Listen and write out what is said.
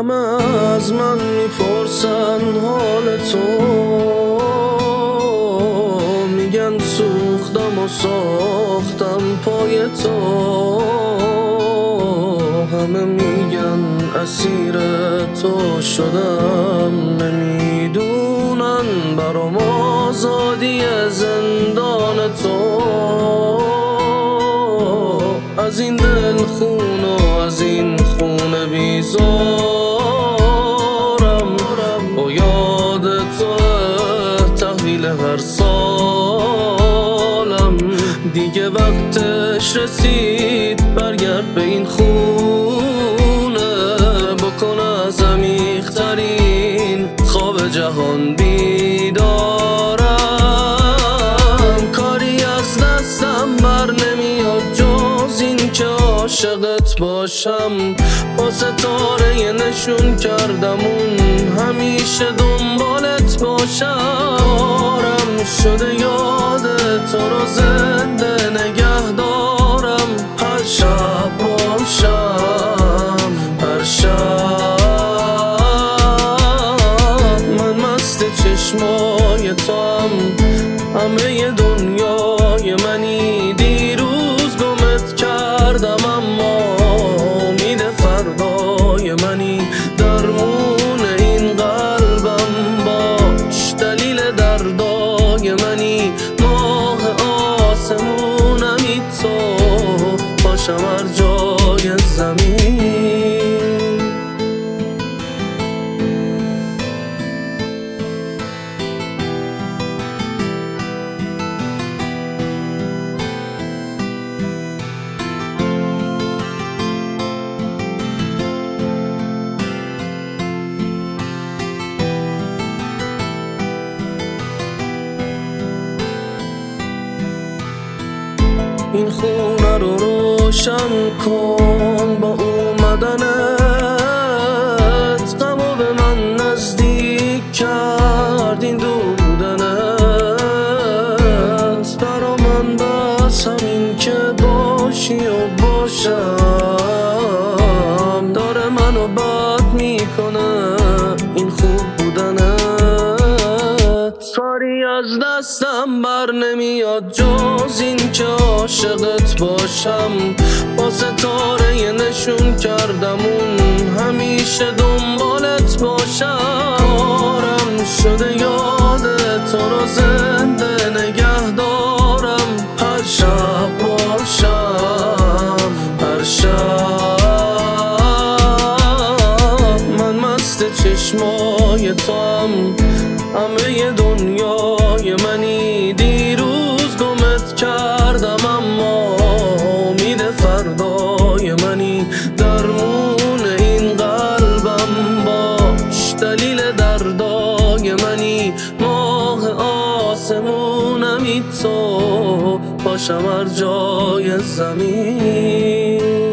همه از من میپرسن حال تو، میگن سوختم و ساختم پای تو، همه میگن اسیر تو شدم، نمیدونن برام آزادی زندان تو. از این دل خون و از این خونه بیزارم، با یاد تو تحویل هر سالم. دیگه وقتش رسید برگرد به این خونه، بکن از عمیق‌ترین خواب جهان بیدارم. کاری از دستم بر نمیاد جز این که عاشقت باشم، با ستاره نشون کردم اون همیشه دنبالت باشم. آرم شده یاد تو رو زنده نگه دارم، هر شب باشم، هر شب. من مست چشمای تو هم، همه دنیای منی. دیروز گمت کردم اما امید فردای منی. درمون این قلبم باش، دلیل دردای منی. ماه آسمونمی تو، باشم هر جای زمین. این خونه رو روشن کن با اومدنت، غمو به من نزدیک کرد این دور بودنت. برا من بس همین که باشی و باشم، داره منو بد میکنه این خوب بودنت. کاری از دستم بر نمیاد جز این که عاشقت باشم، با ستاره نشون کردم اون همیشه دنبالت باشم. آرم شده یاد تو رو زنده نگه دارم، هر شب باشم، هر شب. من مست چشمای تو هم، همه دنیای منی. دیروز گمت کردم اما امید فردای منی. درمون این قلبم باش، دلیل دردای منی. ماه آسمونمی تو، باشم هر جای زمین.